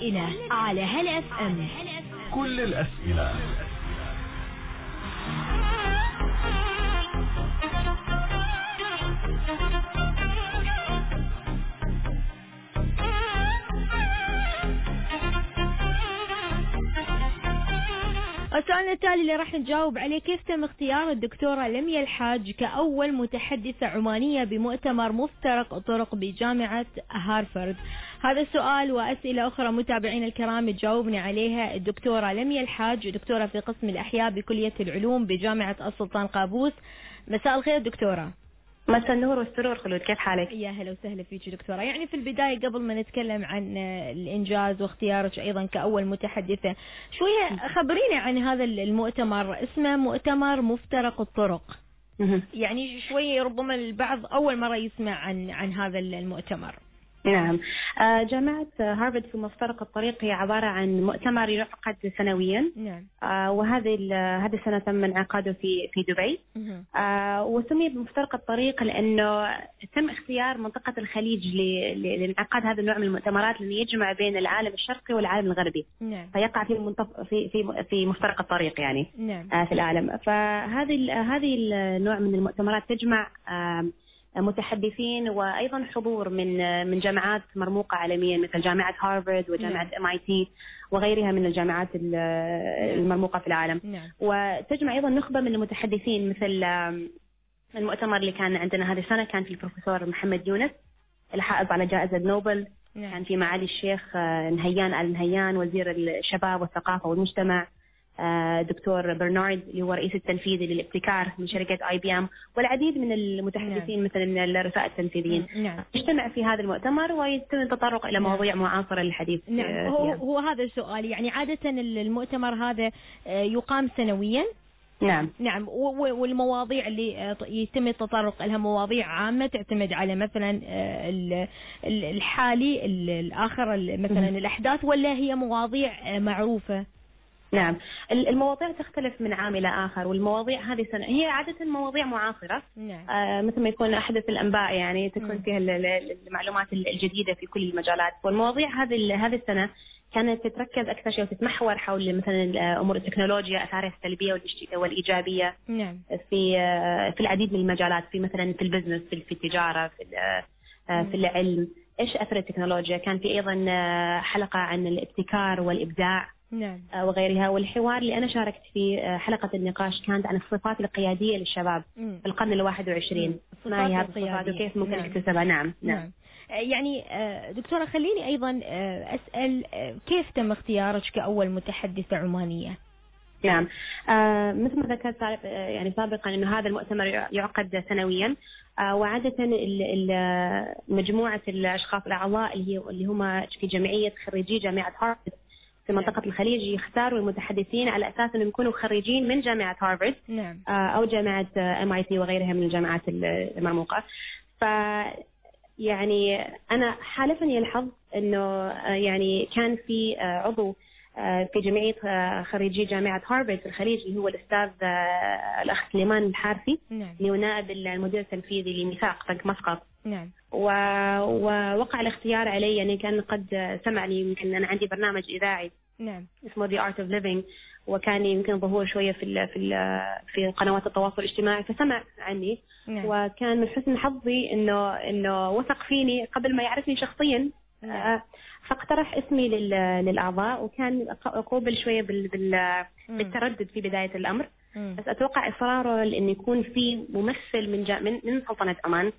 الأسئلة على هلا اف ام. كل الأسئلة. السؤال التالي اللي راح نجاوب عليه: كيف تم اختيار الدكتورة لميا الحاج كأول متحدثة عمانية بمؤتمر مفترق الطرق بجامعة هارفارد؟ هذا السؤال وأسئلة أخرى متابعين الكرام تجاوبني عليها الدكتورة لميا الحاج، دكتورة في قسم الأحياء بكلية العلوم بجامعة السلطان قابوس. مساء الخير دكتورة. مساء النور والسرور خلود، كيف حالك؟ يا هلا وسهلا فيك دكتورة. يعني في البداية قبل ما نتكلم عن الإنجاز واختيارك أيضا كأول متحدثة، شوية خبريني عن هذا المؤتمر. اسمه مؤتمر مفترق الطرق. يعني شوية ربما البعض أول مرة يسمع عن هذا المؤتمر. نعم، جامعة هارفارد في مفترق الطريق هي عبارة عن مؤتمر يعقد سنويا. نعم. وهذه السنة تم انعقاده في دبي. وسمي بمفترق الطريق لأنه تم اختيار منطقة الخليج لانعقاد هذا النوع من المؤتمرات اللي يجمع بين العالم الشرقي والعالم الغربي. نعم. فيقع في مفترق الطريق يعني. نعم. في العالم. فهذه النوع من المؤتمرات تجمع متحدثين وأيضا حضور من جامعات مرموقة عالميا مثل جامعة هارفارد وجامعة MIT وغيرها من الجامعات المرموقة في العالم. وتجمع أيضا نخبة من المتحدثين، مثل المؤتمر اللي كان عندنا هذه السنة كان في البروفيسور محمد يونس الحائز على جائزة نوبل. كان في معالي الشيخ نهيان آل نهيان وزير الشباب والثقافة والمجتمع، دكتور برنارد اللي هو رئيس التنفيذي للابتكار من شركة IBM، والعديد من المتحدثين مثل من الرؤساء التنفيذيين. يجتمع في هذا المؤتمر ويتم التطرق إلى مواضيع معاصرة للحديث. نعم. هو هذا السؤال. يعني عادة المؤتمر هذا يقام سنويا. نعم. والمواضيع اللي يتم التطرق لها مواضيع عامة تعتمد على مثلا الحالي الآخر مثلا الأحداث، ولا هي مواضيع معروفة؟ نعم، المواضيع تختلف من عام إلى آخر، والمواضيع هذه السنة هي عادة مواضيع معاصرة. مثل ما يكون أحدث الأنباء، يعني تكون فيها المعلومات الجديدة في كل المجالات. والمواضيع هذه السنة كانت تتركز أكثر شيء وتتمحور حول مثلا أمور التكنولوجيا، أثارها السلبية والإيجابية في العديد من المجالات، في مثلا في البزنس، في التجارة، في العلم، إيش أثر التكنولوجيا. كان في أيضا حلقة عن الابتكار والإبداع وغيرها. والحوار اللي أنا شاركت فيه حلقة النقاش كانت عن الصفات القيادية للشباب في القرن 21. ما هي هذه الصفات وكيف ممكن اكتسبها؟ نعم. يعني دكتورة خليني أيضا أسأل: كيف تم اختيارك كأول متحدثة عمانية؟ نعم، مثل ما ذكرت يعني سابقا إنه هذا المؤتمر يعقد سنويا. وعادة مجموعة الأشخاص الأعضاء اللي هم في جمعية خريجي جامعة هارفارد في منطقة الخليج يختاروا المتحدثين على أساس أنهم يكونوا خريجين من جامعة هارفارد أو جامعة MIT وغيرها من الجامعات المرموقة. يعني أنا حالفني الحظ أنه يعني كان في عضو في جمعية خريجي جامعة هارفارد في الخليج اللي هو الأستاذ الأخ سليمان الحارثي، اللي هو نائب المدير التنفيذي لميثاق بنك مسقط. ووقع الاختيار علي، يعني كان قد سمعني، يمكن أنا عندي برنامج إذاعي اسمه The Art of Living، وكان يمكن ظهور شوية في قنوات التواصل الاجتماعي، فسمع عني. وكان من حسن حظي إنه وثق فيني قبل ما يعرفني شخصيا. فاقترح اسمي للأعضاء، وكان أقوبل شوية بالتردد في بداية الأمر. بس أتوقع إصراره لأن يكون في ممثل من سلطنة عمان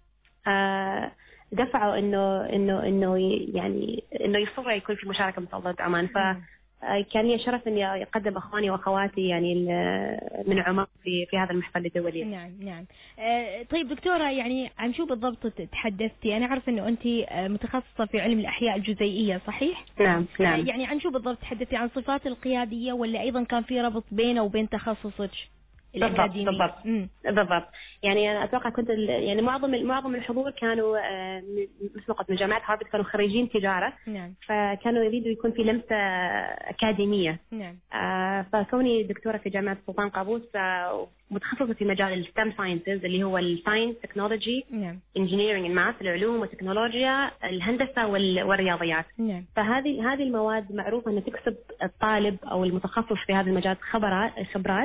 دفعوا إنه يصر يكون في مشاركة من سلطنة عمان. فكان لي شرف إني أقدم أخواني وأخواتي يعني من عمان في هذا المحفل الدولي. نعم. طيب دكتورة، يعني عن شو بالضبط تحدثتي؟ أنا أعرف إنه أنت متخصصة في علم الأحياء الجزيئية، صحيح؟ نعم. يعني عن شو بالضبط تحدثتي؟ عن صفات القيادية، ولا أيضا كان في ربط بينه وبين تخصصك؟ الأكاديمية. بالضبط. يعني أنا أتوقع كنت يعني معظم الحضور كانوا مثل ما قلت من جامعة هارفارد، كانوا خريجين تجارة. نعم. فكانوا يريدوا يكون في لمسة أكاديمية. نعم. فكوني دكتورة في جامعة سلطان قابوس متخصصة في مجال الستام ساينسز اللي هو الساينس تكنولوجي انجينيرنج الماث العلوم والتكنولوجيا الهندسة والرياضيات. نعم. فهذه المواد معروفة أن تكسب الطالب أو المتخصص في هذا المجال خبرات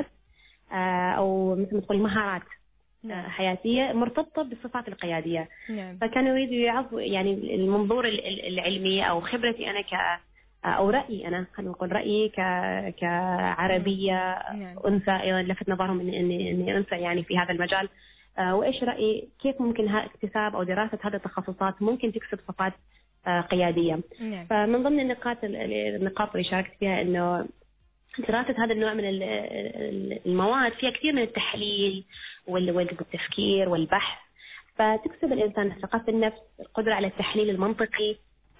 أو مثل ما تقول مهارات حياتية مرتبطة بالصفات القيادية. نعم. فكانوا يريدوا يعرفوا يعني المنظور العلمي أو خبرتي أنا أو رأيي أنا، خلينا نقول رأيي كعربية أنثى، أيضا لفت نظرهم إني أنثى يعني في هذا المجال، وإيش رأيي كيف ممكن اكتساب أو دراسة هذه التخصصات ممكن تكسب صفات قيادية. فمن ضمن النقاط اللي شاركت فيها إنه دراسة هذا النوع من المواد فيها كثير من التحليل والتفكير والبحث، فتكسب الإنسان ثقة في النفس، القدرة على التحليل المنطقي،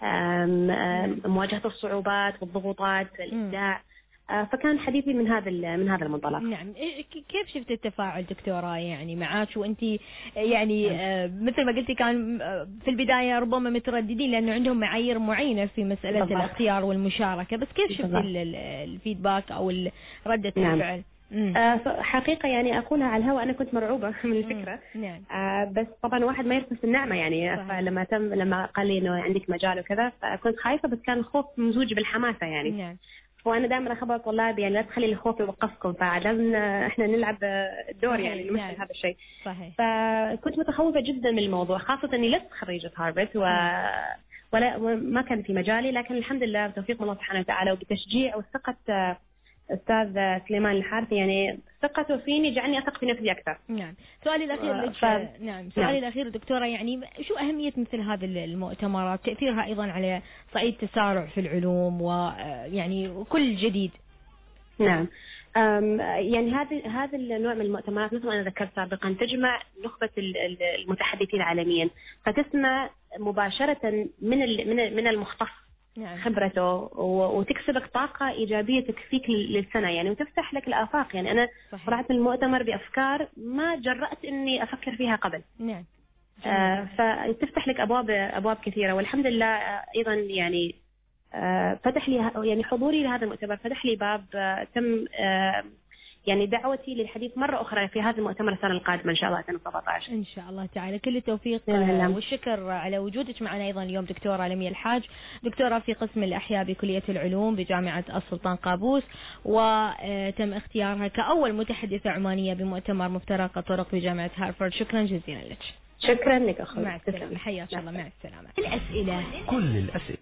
مواجهة الصعوبات والضغوطات، الإبداع. فكان حديثي من هذا المنطلق. نعم. كيف شفت التفاعل دكتورة يعني معاك وانت يعني مثل ما قلتي كان في البداية ربما مترددين لأنه عندهم معايير معينة في مسألة الاختيار والمشاركة، بس كيف شفت الفيدباك أو ردة الفعل؟ حقيقة يعني أقولها على الهواء، أنا كنت مرعوبة من الفكرة. نعم. بس طبعا واحد ما يرث النعمة يعني. لما قال لي إنه عندك مجال وكذا فكنت خايفة، بس كان خوف ممزوج بالحماسة يعني. نعم. وأنا دائما أخبر الطلاب يعني لا تخلي الخوف يوقفكم، فلازم إحنا نلعب الدور يعني نمثل هذا الشيء. صحيح. فكنت متخوفة جدا من الموضوع، خاصة إني لست خريجة هارفارد ولا ما كان في مجالي، لكن الحمد لله بتوفيق الله سبحانه وتعالى وبتشجيع وثقة أستاذ سليمان الحارثي يعني ثقته فيني جعلني أثق في نفسي أكثر. نعم. سؤالي الأخير سؤالي الأخير دكتورة، يعني شو أهمية مثل هذه المؤتمرات، تأثيرها أيضا على صعيد تسارع في العلوم ويعني كل جديد؟ نعم. يعني هذا النوع من المؤتمرات مثل ما أنا ذكرت سابقا تجمع نخبة المتحدثين عالميا، فتسمع مباشرة من المختص خبرته وتكسبك طاقة إيجابية تكفيك للسنة يعني، وتفتح لك الآفاق. يعني أنا طلعت من المؤتمر بأفكار ما جرأت إني أفكر فيها قبل. نعم. فتفتح لك أبواب كثيرة، والحمد لله أيضا يعني فتح لي يعني حضوري لهذا المؤتمر فتح لي باب تم يعني دعوتي للحديث مرة أخرى في هذا المؤتمر السنة القادمة إن شاء الله 2017 إن شاء الله تعالى. كل التوفيق والشكر على وجودك معنا أيضا اليوم دكتورة لميا الحاج، دكتورة في قسم الأحياء بكلية العلوم بجامعة السلطان قابوس، وتم اختيارها كأول متحدثة عمانية بمؤتمر مفترق الطرق بجامعة هارفارد. شكرا جزيلا لك. شكرا لك أخوي. مع السلامة. حياك الله. مع السلامة. كل الأسئلة